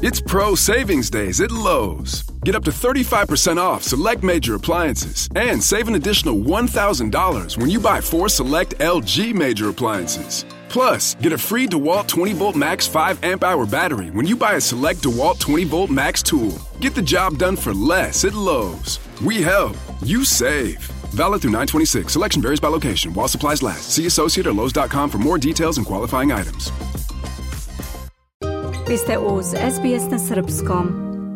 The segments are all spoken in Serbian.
It's Pro Savings Days at Lowe's. Get up to 35% off select major appliances and save an additional $1,000 when you buy 4 select LG major appliances. Plus, get a free DeWalt 20-volt Max 5 amp-hour battery when you buy a select DeWalt 20-volt Max tool. Get the job done for less at Lowe's. We help. You save. Valid through 9/26. Selection varies by location. While supplies last. See associate or Lowe's.com for more details and qualifying items. Vi ste uz SBS na srpskom.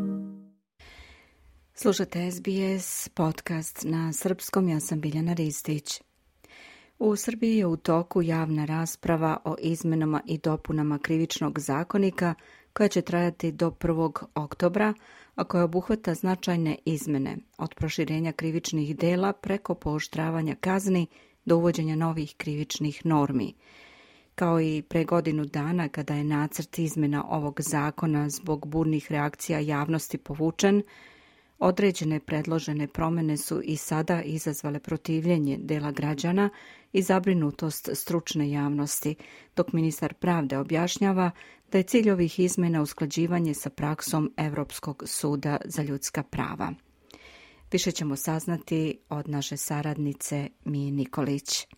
Slušate SBS podcast na srpskom, ja sam Biljana Ristić. U Srbiji je u toku javna rasprava o izmenama i dopunama krivičnog zakonika koja će trajati do 1. oktobra, a koja obuhvata značajne izmene od proširenja krivičnih dela preko pooštravanja kazni do uvođenja novih krivičnih normi. Kao i pre godinu dana kada je nacrt izmena ovog zakona zbog burnih reakcija javnosti povučen, određene predložene promjene su i sada izazvale protivljenje dela građana i zabrinutost stručne javnosti, dok ministar pravde objašnjava da je cilj ovih izmena usklađivanje sa praksom Evropskog suda za ljudska prava. Više ćemo saznati od naše saradnice Mije Nikolić.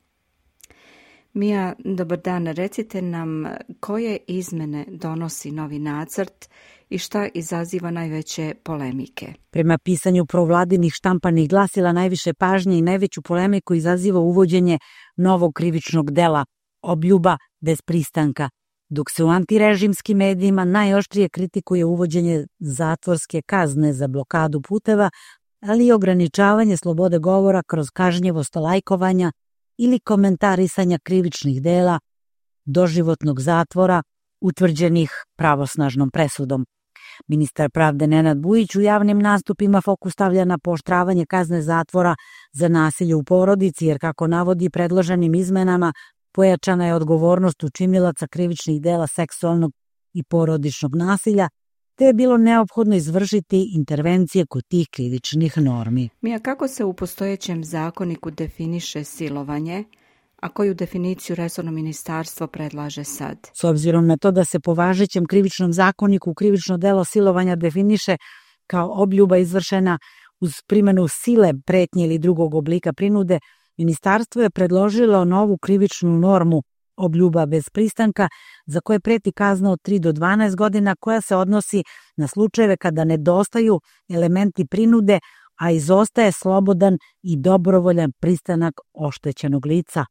Mija, dobar dan. Recite nam koje izmene donosi novi nacrt i šta izaziva najveće polemike? Prema pisanju provladinih štampanih glasila najviše pažnje i najveću polemiku izaziva uvođenje novog krivičnog dela obljuba bez pristanka, dok se u antirežimskim medijima najoštrije kritikuje uvođenje zatvorske kazne za blokadu puteva, ali i ograničavanje slobode govora kroz kažnjivost lajkovanja ili komentarisanja krivičnih dela doživotnog zatvora utvrđenih pravosnažnom presudom. Ministar pravde Nenad Bujić u javnim nastupima fokus stavlja na pooštravanje kazne zatvora za nasilje u porodici, jer kako navodi predloženim izmenama pojačana je odgovornost učinilaca krivičnih dela seksualnog i porodičnog nasilja, te je bilo neophodno izvršiti intervencije kod tih krivičnih normi. Mija, kako se u postojećem zakoniku definiše silovanje, a koju definiciju resorno ministarstvo predlaže sad? S obzirom na to da se po važećem krivičnom zakoniku krivično delo silovanja definiše kao obljuba izvršena uz primjenu sile, pretnje ili drugog oblika prinude, ministarstvo je predložilo novu krivičnu normu obljuba bez pristanka za koje preti kazna od 3 do 12 godina, koja se odnosi na slučajeve kada nedostaju elementi prinude, a izostaje slobodan i dobrovoljan pristanak oštećenog lica.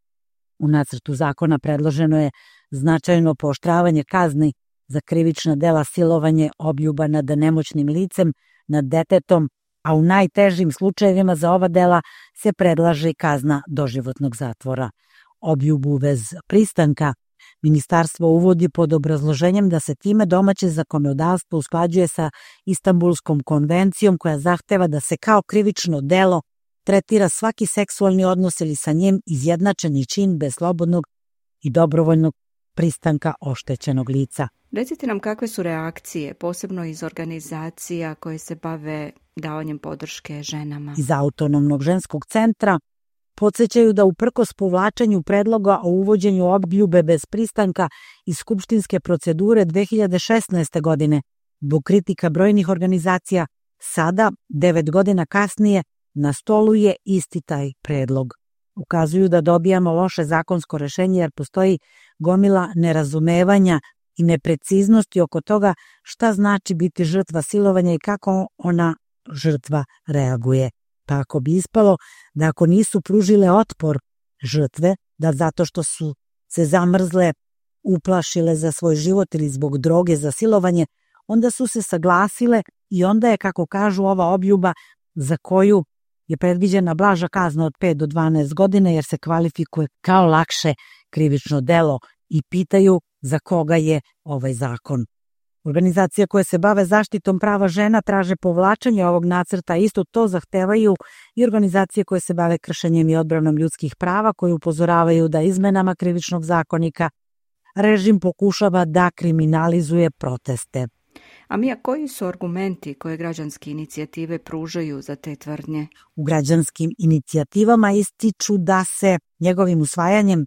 U nacrtu zakona predloženo je značajno pooštravanje kazni za krivična dela silovanje, obljuba nad nemoćnim licem, nad detetom, a u najtežim slučajevima za ova dela se predlaže i kazna doživotnog zatvora. Obljubu bez pristanka ministarstvo uvodi pod obrazloženjem da se time domaće zakonodavstvo usklađuje sa Istanbulskom konvencijom, koja zahteva da se kao krivično delo tretira svaki seksualni odnos ili sa njim izjednačeni čin bez slobodnog i dobrovoljnog pristanka oštećenog lica. Recite nam kakve su reakcije, posebno iz organizacija koje se bave davanjem podrške ženama. Iz Autonomnog ženskog centra podsjećaju da uprkos povlačenju predloga o uvođenju obljube bez pristanka iz skupštinske procedure 2016. godine, zbog kritika brojnih organizacija, sada, 9 godina kasnije, na stolu je isti taj predlog. Ukazuju da dobijamo loše zakonsko rešenje jer postoji gomila nerazumevanja i nepreciznosti oko toga šta znači biti žrtva silovanja i kako ona žrtva reaguje. Tako bi ispalo da ako nisu pružile otpor žrtve, da zato što su se zamrzle, uplašile za svoj život ili zbog droge za silovanje, onda su se saglasile i onda je, kako kažu, ova obljuba za koju je predviđena blaža kazna od 5 do 12 godina jer se kvalifikuje kao lakše krivično delo, i pitaju za koga je ovaj zakon. Organizacije koje se bave zaštitom prava žena traže povlačenje ovog nacrta, isto to zahtevaju i organizacije koje se bave kršenjem i odbranom ljudskih prava, koje upozoravaju da izmenama krivičnog zakonika režim pokušava da kriminalizuje proteste. A Mija, koji su argumenti koje građanske inicijative pružaju za te tvrdnje? U građanskim inicijativama ističu da se njegovim usvajanjem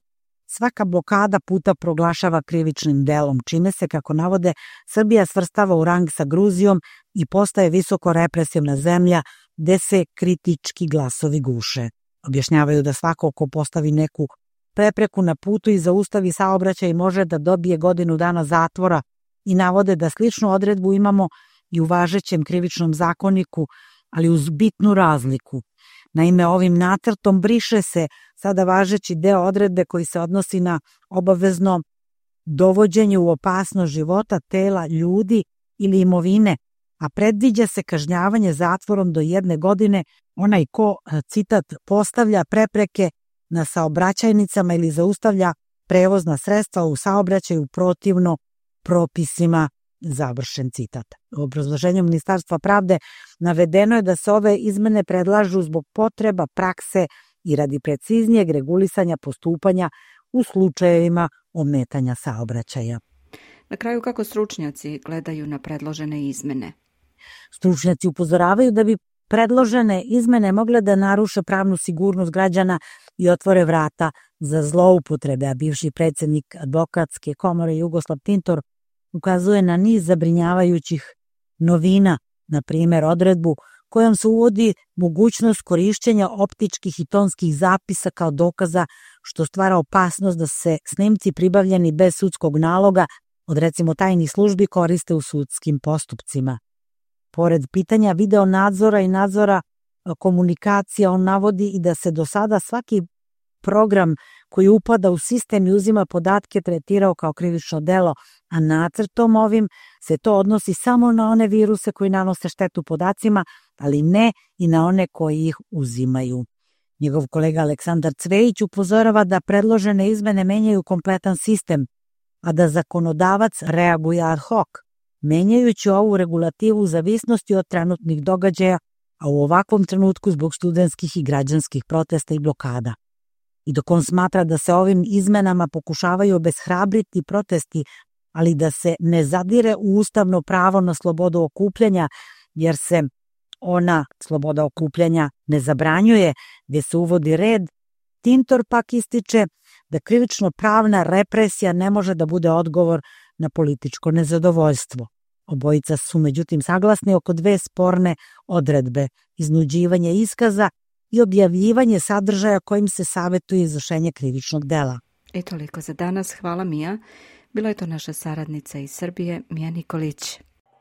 svaka blokada puta proglašava krivičnim delom, čime se, kako navode, Srbija svrstava u rang sa Gruzijom i postaje visoko represivna zemlja gde se kritički glasovi guše. Objašnjavaju da svako ko postavi neku prepreku na putu i zaustavi saobraćaj može da dobije godinu dana zatvora i navode da sličnu odredbu imamo i u važećem krivičnom zakoniku, ali uz bitnu razliku. Naime, ovim nacrtom briše se sada važeći deo odredbe koji se odnosi na obavezno dovođenje u opasnost života, tela, ljudi ili imovine, a predviđa se kažnjavanje zatvorom do 1 godine onaj ko, citat, postavlja prepreke na saobraćajnicama ili zaustavlja prevozna sredstva u saobraćaju protivno propisima, završen citat. U obrazloženju Ministarstva pravde navedeno je da se ove izmene predlažu zbog potreba prakse i radi preciznijeg regulisanja postupanja u slučajevima ometanja saobraćaja. Na kraju, kako stručnjaci gledaju na predložene izmene? Stručnjaci upozoravaju da bi predložene izmene mogle da naruše pravnu sigurnost građana i otvore vrata za zloupotrebe, a bivši predsjednik Advokatske komore Jugoslav Tintor ukazuje na niz zabrinjavajućih novina, na primjer odredbu kojom se uvodi mogućnost korišćenja optičkih i tonskih zapisa kao dokaza, što stvara opasnost da se snimci pribavljeni bez sudskog naloga od recimo tajnih službi koriste u sudskim postupcima. Pored pitanja video nadzora i nadzora komunikacija, on navodi i da se do sada svaki program koji upada u sistem i uzima podatke tretirao kao krivično delo, a nacrtom ovim se to odnosi samo na one viruse koji nanose štetu podacima, ali ne i na one koji ih uzimaju. Njegov kolega Aleksandar Cvejić upozorava da predložene izmene menjaju kompletan sistem, a da zakonodavac reaguje ad hoc, menjajući ovu regulativu u zavisnosti od trenutnih događaja, a u ovakvom trenutku zbog studentskih i građanskih protesta i blokada. I dok on smatra da se ovim izmenama pokušavaju obeshrabriti protesti, ali da se ne zadire u ustavno pravo na slobodu okupljanja, jer se ona, sloboda okupljanja, ne zabranjuje, gdje se uvodi red, Tintor pak ističe da krivično pravna represija ne može da bude odgovor na političko nezadovoljstvo. Obojica su međutim saglasni oko 2 sporne odredbe: iznuđivanje iskaza i objavljivanje sadržaja kojim se savjetuje izvršenje krivičnog dela. I toliko za danas. Hvala, Mija. Bila je to naša saradnica iz Srbije, Mija Nikolić.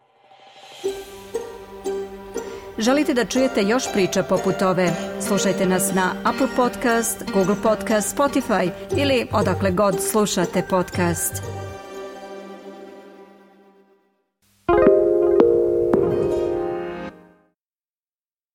Želite da čujete još priča poput ove? Slušajte nas na Apple Podcast, Google Podcast, Spotify ili odakle god slušate podcast.